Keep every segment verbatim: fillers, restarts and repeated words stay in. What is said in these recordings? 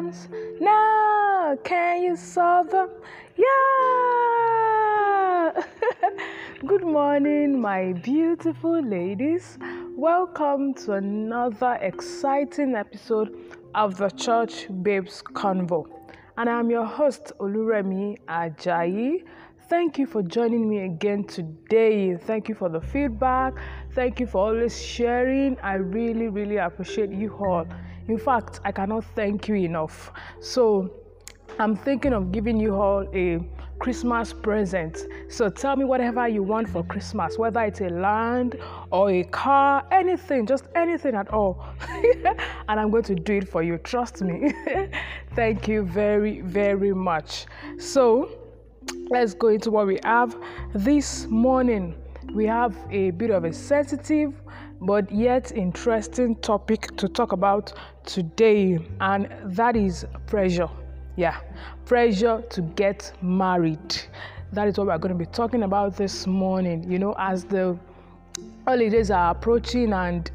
problems? Now, can you solve them? Yeah! Good morning, my beautiful ladies. Welcome to another exciting episode of the Church Babes Convo. And I'm your host, Oluremi Ajayi. Thank you for joining me again today. Thank you for the feedback. Thank you for always sharing. I really, really appreciate you all. In fact, I cannot thank you enough. So I'm thinking of giving you all a Christmas present. So tell me whatever you want for Christmas, whether it's a land or a car, anything, just anything at all. And I'm going to do it for you. Trust me. Thank you very, very much. So let's go into what we have this morning. We have a bit of a sensitive but yet interesting topic to talk about today, and that is pressure. Yeah, pressure to get married. That is what we're going to be talking about this morning. You know, as the holidays are approaching, and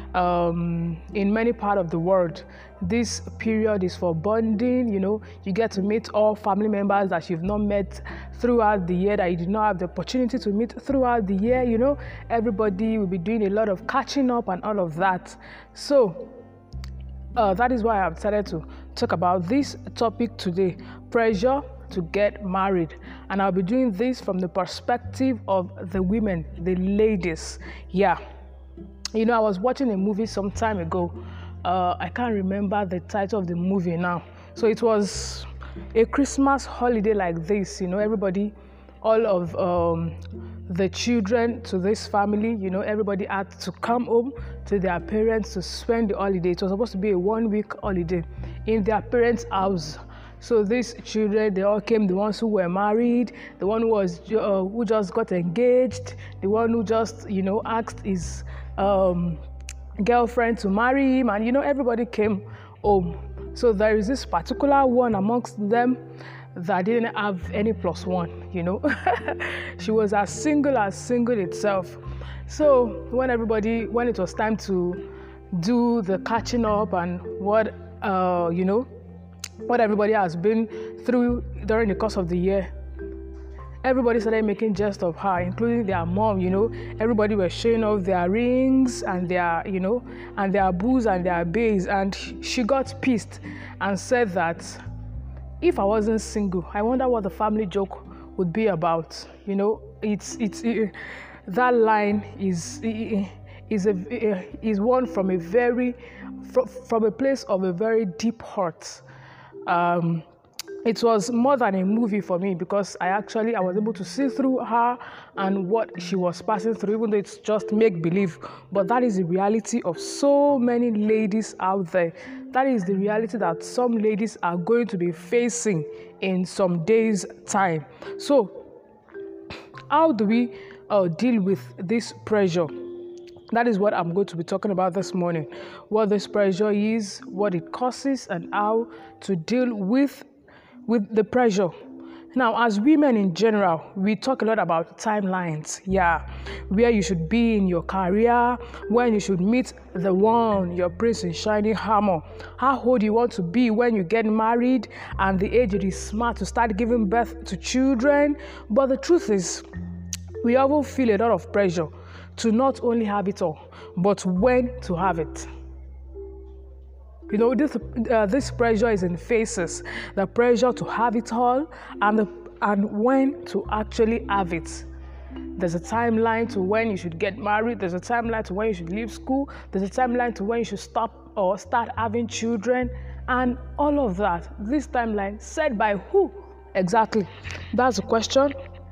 um, in many parts of the world, this period is for bonding. You know, you get to meet all family members that you've not met throughout the year, that you did not have the opportunity to meet throughout the year. You know, everybody will be doing a lot of catching up and all of that. So uh, that is why I've decided to talk about this topic today: pressure to get married. And I'll be doing this from the perspective of the women, the ladies. Yeah. You know, I was watching a movie some time ago. Uh, I can't remember the title of the movie now. So it was a Christmas holiday like this. You know, everybody, all of um, the children to this family, you know, everybody had to come home to their parents to spend the holiday. It was supposed to be a one-week holiday in their parents' house. So these children, they all came, the ones who were married, the one who was uh, who just got engaged, the one who just, you know, asked his um, girlfriend to marry him, and, you know, everybody came home. So there is this particular one amongst them that didn't have any plus one, you know. She was as single as single itself. So when everybody, when it was time to do the catching up and what, uh, you know, what everybody has been through during the course of the year, everybody started making jest of her, including their mom. You know, everybody was showing off their rings and their, you know, and their boos and their bays. And she got pissed and said that if I wasn't single, I wonder what the family joke would be about. You know, it's it's it, that line is is a is one from a very from a place of a very deep hurt. Um, It was more than a movie for me, because I actually, I was able to see through her and what she was passing through, even though it's just make-believe. But that is the reality of so many ladies out there. That is the reality that some ladies are going to be facing in some days' time. So how do we uh, deal with this pressure? That is what I'm going to be talking about this morning. What this pressure is, what it causes, and how to deal with with the pressure. Now, as women in general, we talk a lot about timelines. Yeah, where you should be in your career, when you should meet the one, your prince in shining armor, how old you want to be when you get married, and the age it is smart to start giving birth to children. But the truth is, we often feel a lot of pressure to not only have it all, but when to have it. You know, this uh, this pressure is in phases. The pressure to have it all, and the, and when to actually have it. There's a timeline to when you should get married. There's a timeline to when you should leave school. There's a timeline to when you should stop or start having children, and all of that. This timeline set by who exactly? That's the question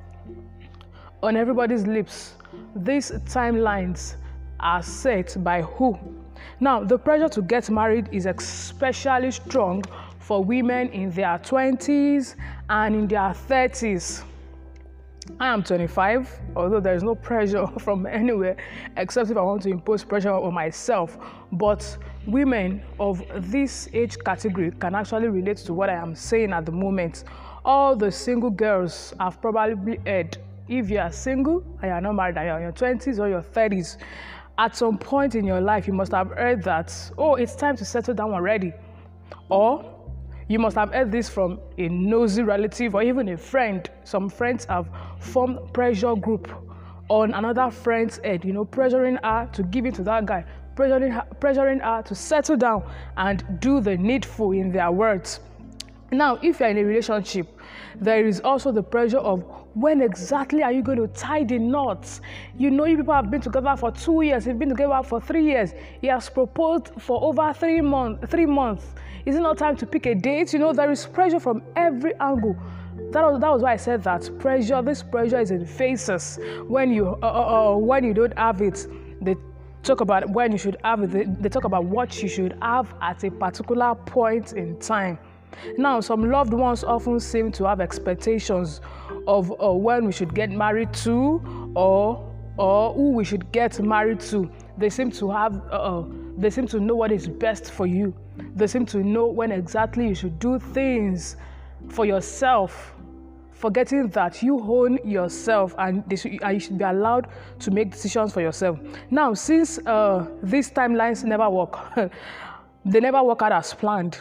on everybody's lips. These timelines are set by who? Now, the pressure to get married is especially strong for women in their twenties and in their thirties. I am twenty-five, although there is no pressure from anywhere, except if I want to impose pressure on myself. But women of this age category can actually relate to what I am saying at the moment. All the single girls have probably heard, if you are single and you are not married and you are in your twenties or your thirties, at some point in your life, you must have heard that, oh, it's time to settle down already. Or You must have heard this from a nosy relative or even a friend. Some friends have formed pressure group on another friend's head, you know, pressuring her to give it to that guy, pressuring her, pressuring her to settle down and do the needful, in their words. Now, if you're in a relationship, there is also the pressure of when exactly are you going to tie the knots? You know, you people have been together for two years, you've been together for three years. He has proposed for over three months. Three months. Is it not time to pick a date? You know, there is pressure from every angle. That was, that was why I said that pressure. This pressure is in phases. When you uh, uh, uh, when you don't have it, they talk about when you should have it. They, they talk about what you should have at a particular point in time. Now, some loved ones often seem to have expectations of uh, when we should get married to, or or who we should get married to. They seem to have, uh, they seem to know what is best for you. They seem to know when exactly you should do things for yourself, forgetting that you own yourself and, they should, and you should be allowed to make decisions for yourself. Now, since uh, these timelines never work, they never work out as planned.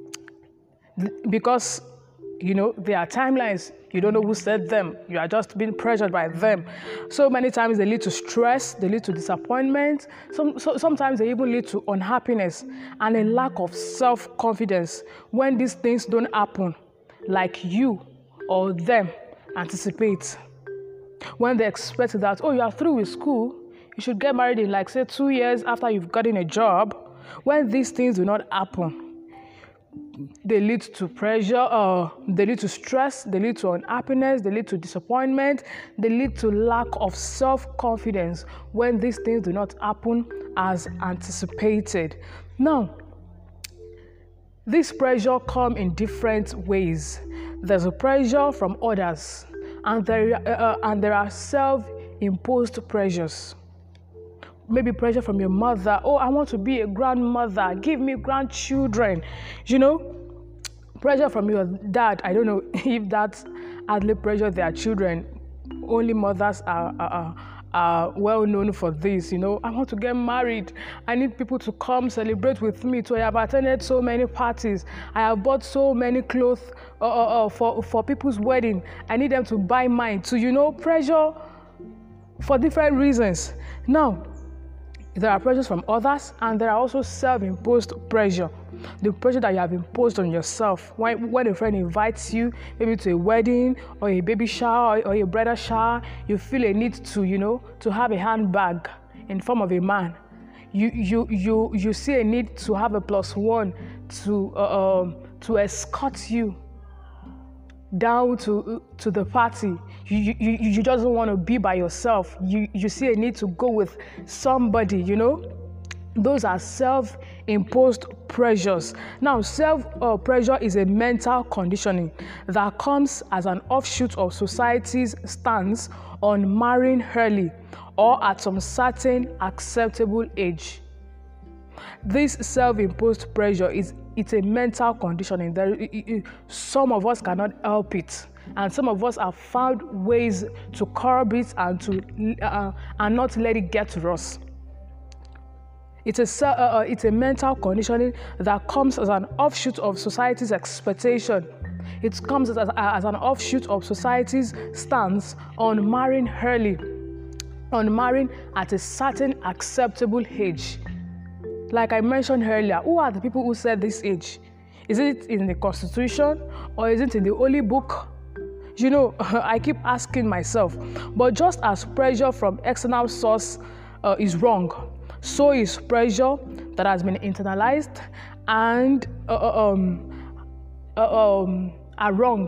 Because, you know, there are timelines, you don't know who set them, you are just being pressured by them. So many times they lead to stress, they lead to disappointment, Some, so, sometimes they even lead to unhappiness and a lack of self-confidence when these things don't happen like you or them anticipate. When they expect that, oh, you are through with school, you should get married in like, say, two years after you've gotten a job. When these things do not happen, they lead to pressure, uh, they lead to stress, they lead to unhappiness, they lead to disappointment, they lead to lack of self-confidence when these things do not happen as anticipated. Now, this pressure comes in different ways. There's a pressure from others, and there, uh, and there are self-imposed pressures. Maybe pressure from your mother. Oh, I want to be a grandmother. Give me grandchildren. You know, pressure from your dad. I don't know if that's hardly pressure their children. Only mothers are, are, are well known for this. You know, I want to get married. I need people to come celebrate with me. So I have attended so many parties. I have bought so many clothes uh, uh, uh, for, for people's wedding. I need them to buy mine. So, you know, pressure for different reasons. Now, there are pressures from others, and there are also self-imposed pressure. The pressure that you have imposed on yourself. When, when a friend invites you, maybe to a wedding or a baby shower or, or a bridal shower, you feel a need to, you know, to have a handbag in form of a man. You you you you see a need to have a plus one to uh, um, to escort you down to to the party. You, you, you just don't want to be by yourself. You, you see a need to go with somebody, you know. Those are self-imposed pressures. Now, self-pressure uh, is a mental conditioning that comes as an offshoot of society's stance on marrying early or at some certain acceptable age. This self-imposed pressure is it's a mental conditioning. There, it, it, some of us cannot help it, and some of us have found ways to curb it and to uh, and not let it get to us. It's a uh, uh, it's a mental conditioning that comes as an offshoot of society's expectation. It comes as, as an offshoot of society's stance on marrying early, on marrying at a certain acceptable age. Like I mentioned earlier, who are the people who set this age? Is it in the Constitution or is it in the Holy Book? You know, I keep asking myself. But just as pressure from external source uh, is wrong, so is pressure that has been internalized and uh, um, uh, um, are wrong.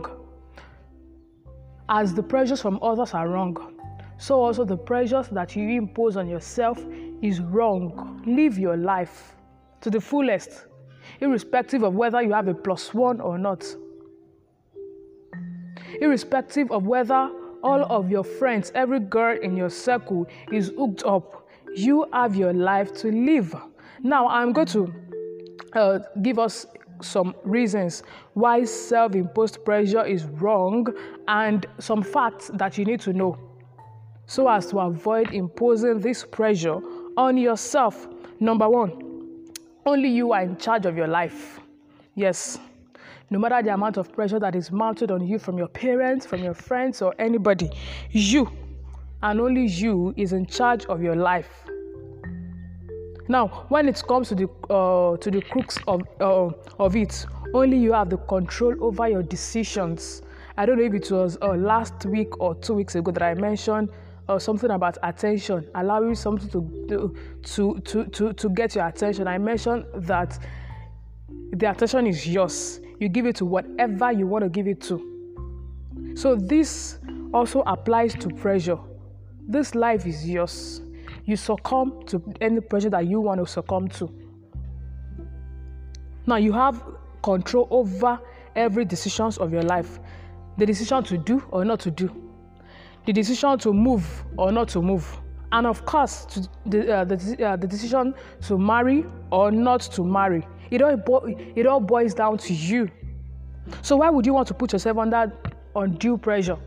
As the pressures from others are wrong, so also the pressures that you impose on yourself is wrong. Live your life to the fullest, irrespective of whether you have a plus one or not. Irrespective of whether all of your friends, every girl in your circle is hooked up, you have your life to live. Now, I'm going to uh, give us some reasons why self-imposed pressure is wrong and some facts that you need to know so as to avoid imposing this pressure on yourself. Number one, only you are in charge of your life. Yes, No matter the amount of pressure that is mounted on you from your parents, from your friends, or anybody, you and only you is in charge of your life. Now, when it comes to the uh, to the crux of uh, of it, only you have the control over your decisions. I don't know if it was uh, last week or two weeks ago that I mentioned uh, something about attention, allowing something to to to to to get your attention. I mentioned that the attention is yours. You give it to whatever you want to give it to. So this also applies to pressure. This life is yours. You succumb to any pressure that you want to succumb to. Now you have control over every decisions of your life. The decision to do or not to do. The decision to move or not to move. And of course, to the, uh, the, uh, the decision to marry or not to marry. It all, bo- it all boils down to you. So why would you want to put yourself under undue pressure?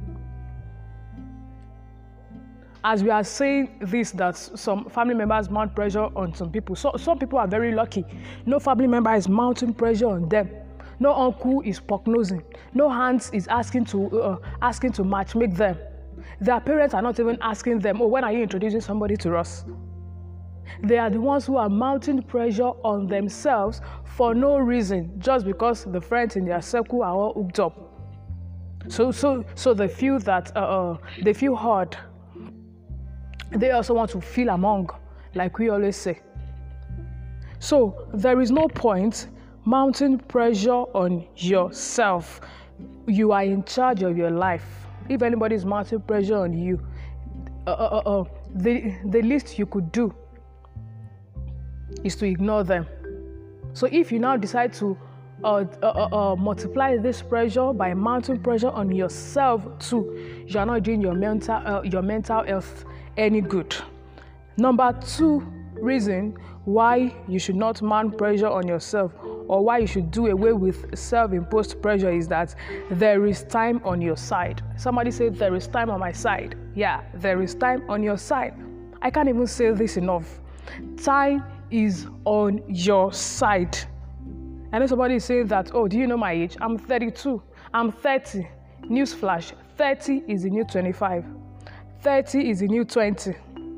As we are saying this, that some family members mount pressure on some people. So some people are very lucky. No family member is mounting pressure on them. No uncle is prognosing. No aunt is asking to uh, asking to match make them. Their parents are not even asking them, oh, when are you introducing somebody to us? They are the ones who are mounting pressure on themselves for no reason, just because the friends in their circle are all hooked up. So, so, so they feel that uh, they feel hard. They also want to feel among, like we always say. So there is no point mounting pressure on yourself. You are in charge of your life. If anybody is mounting pressure on you, uh, uh, uh, the, the least you could do is to ignore them. So if you now decide to uh, uh, uh, multiply this pressure by mounting pressure on yourself too, you are not doing your mental uh, your mental health any good. Number two reason why you should not mount pressure on yourself, or why you should do away with self-imposed pressure, is that there is time on your side. Somebody said, there is time on my side. Yeah, there is time on your side. I can't even say this enough. Time is on your side. I know somebody is saying that, oh, do you know my age? I'm thirty-two. I'm thirty. Newsflash, thirty is the new twenty-five. thirty is the new twenty.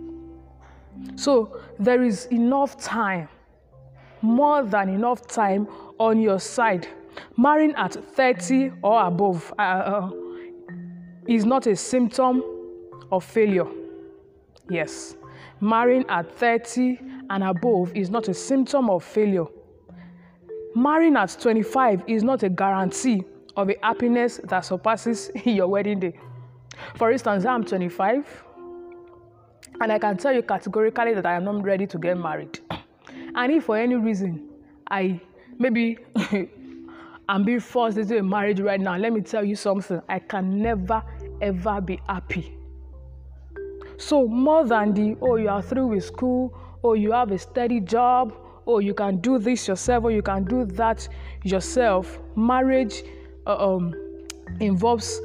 So there is enough time, more than enough time on your side. Marrying at thirty or above uh, uh, is not a symptom of failure. Yes, marrying at thirty and above is not a symptom of failure. Marrying at twenty-five is not a guarantee of a happiness that surpasses your wedding day. For instance, I'm twenty-five, and I can tell you categorically that I am not ready to get married. And if for any reason I maybe I'm being forced into a marriage right now, let me tell you something, I can never ever be happy. So more than the, oh, you are through with school, or you have a steady job, or you can do this yourself, or you can do that yourself, marriage uh, um, involves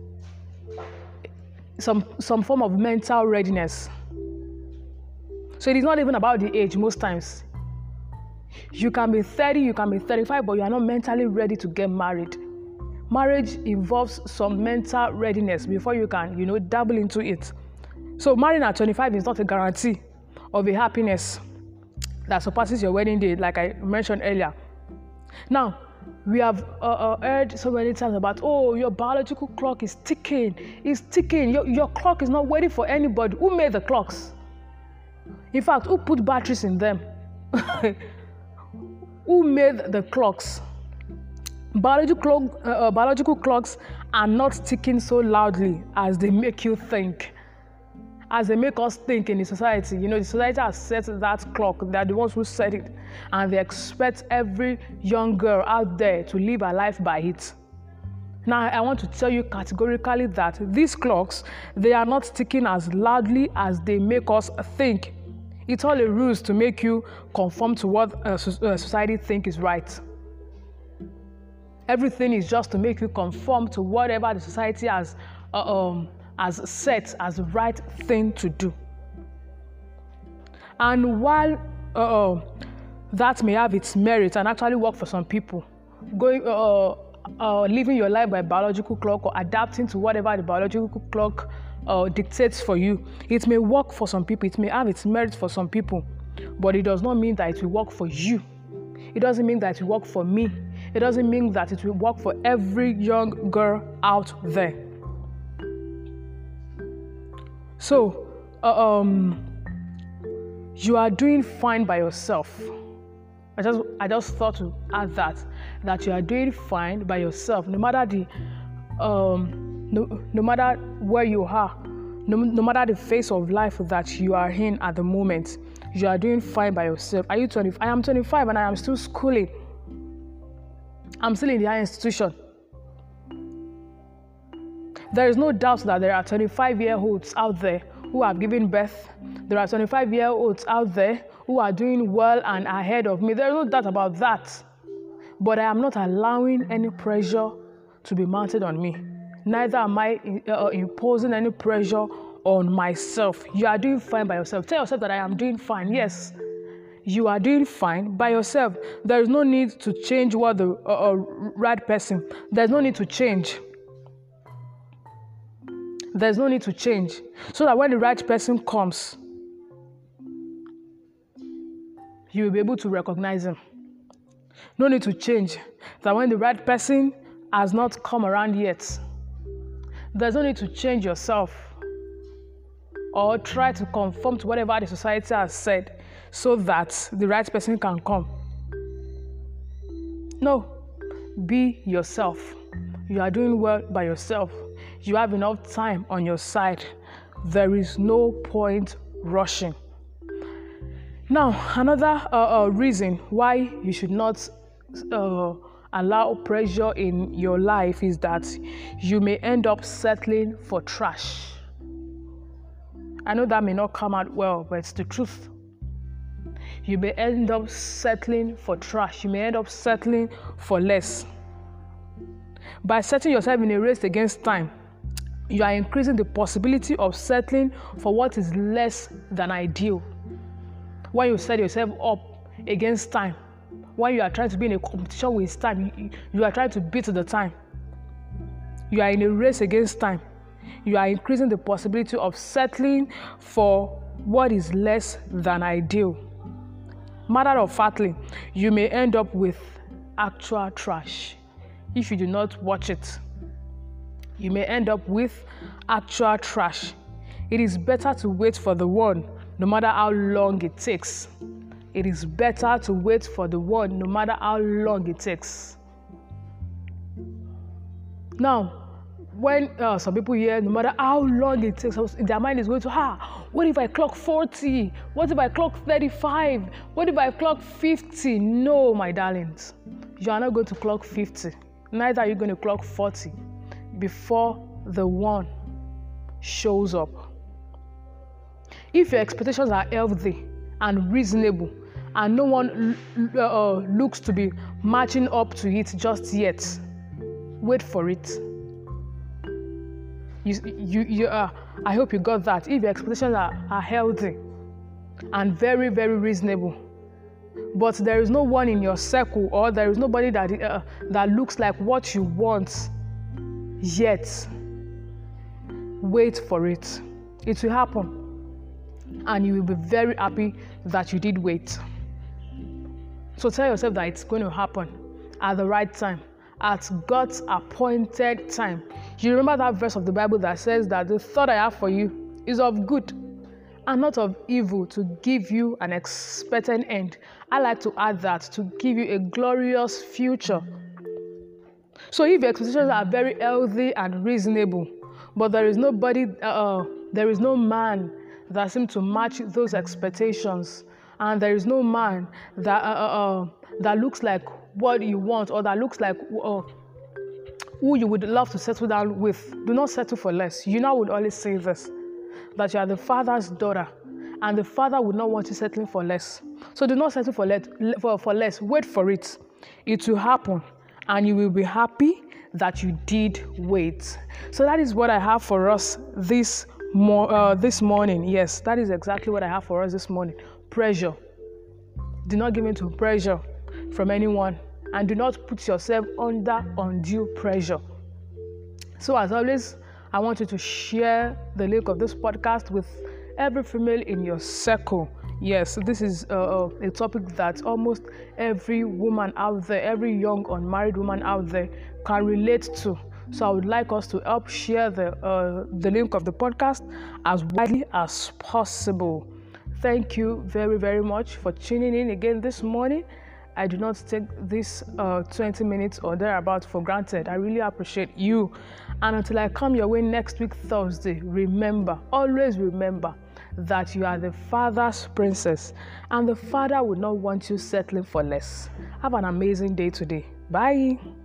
some some form of mental readiness. So it is not even about the age most times. You can be thirty, you can be thirty-five, but you are not mentally ready to get married. Marriage involves some mental readiness before you can, you know, dabble into it. So marrying at twenty-five is not a guarantee of a happiness that surpasses your wedding day, like I mentioned earlier. Now, we have uh, uh, heard so many times about, oh, your biological clock is ticking, it's ticking. Your, your clock is not waiting for anybody. Who made the clocks? In fact, who put batteries in them? Who made the clocks? Biological, uh, uh, biological clocks are not ticking so loudly as they make you think. As they make us think in the society. You know, the society has set that clock. They're the ones who set it. And they expect every young girl out there to live her life by it. Now, I want to tell you categorically that these clocks, they are not ticking as loudly as they make us think. It's all a ruse to make you conform to what uh, society think is right. Everything is just to make you conform to whatever the society has uh, um, as set as the right thing to do. And while uh, that may have its merit and actually work for some people, going, uh, uh, living your life by biological clock or adapting to whatever the biological clock uh, dictates for you. It may work for some people. It may have its merits for some people, but it does not mean that it will work for you. It doesn't mean that it will work for me. It doesn't mean that it will work for every young girl out there. So, uh, um, you are doing fine by yourself. I just, I just thought to add that, that you are doing fine by yourself, no matter the, um, no, no matter where you are, no, no matter the phase of life that you are in at the moment, you are doing fine by yourself. Are you twenty? I am twenty-five and I am still schooling. I'm still in the higher institution. There is no doubt that there are twenty-five-year-olds out there who have given birth. There are twenty-five-year-olds out there who are doing well and ahead of me. There is no doubt about that. But I am not allowing any pressure to be mounted on me. Neither am I uh, imposing any pressure on myself. You are doing fine by yourself. Tell yourself that I am doing fine. Yes, you are doing fine by yourself. There is no need to change what the uh, uh, right person. There's no need to change. There's no need to change. So that when the right person comes, you will be able to recognize him. No need to change. That when the right person has not come around yet, there's no need to change yourself or try to conform to whatever the society has said so that the right person can come. No, be yourself. You are doing well by yourself. You have enough time on your side. There is no point rushing. Now, another uh, uh, reason why you should not uh, allow pressure in your life is that you may end up settling for trash. I know that may not come out well, but it's the truth. You may end up settling for trash. You may end up settling for less. By setting yourself in a race against time, you are increasing the possibility of settling for what is less than ideal. When you set yourself up against time, when you are trying to be in a competition with time, you, you are trying to beat the time. You are in a race against time. You are increasing the possibility of settling for what is less than ideal. Matter of factly, you may end up with actual trash if you do not watch it. You may end up with actual trash. It is better to wait for the one, no matter how long it takes. It is better to wait for the one, no matter how long it takes. Now, when uh, some people hear, no matter how long it takes, their mind is going to, ah, what if I clock forty? What if I clock thirty-five? What if I clock fifty? No, my darlings, you are not going to clock fifty. Neither are you going to clock forty before the one shows up. If your expectations are healthy and reasonable, and no one uh, looks to be matching up to it just yet, wait for it. You, you, you, uh, I hope you got that. If your expectations are, are healthy and very, very reasonable, but there is no one in your circle or there is nobody that, uh, that looks like what you want yet, wait for it. It will happen. And you will be very happy that you did wait. So tell yourself that it's going to happen at the right time, at God's appointed time. You remember that verse of the Bible that says that the thought I have for you is of good and not of evil, to give you an expected end. I like to add that, to give you a glorious future. So if your expectations are very healthy and reasonable, but there is nobody, uh, there is no man that seems to match those expectations, and there is no man that uh, uh, that looks like what you want, or that looks like uh, who you would love to settle down with, do not settle for less. You know, I would always say this, that you are the Father's daughter, and the Father would not want you settling for less. So do not settle for, let, for, for less. Wait for it. It will happen, and you will be happy that you did wait. So that is what I have for us this More, uh, this morning. Yes, that is exactly what I have for us this morning. Pressure. Do not give in to pressure from anyone and do not put yourself under undue pressure. So as always, I want you to share the link of this podcast with every female in your circle. Yes, this is uh, a topic that almost every woman out there, every young unmarried woman out there can relate to. So I would like us to help share the uh, the link of the podcast as widely as possible. Thank you very, very much for tuning in again this morning. I do not take this uh, twenty minutes or thereabout for granted. I really appreciate you. And until I come your way next week, Thursday, remember, always remember that you are the Father's princess, and the Father would not want you settling for less. Have an amazing day today. Bye.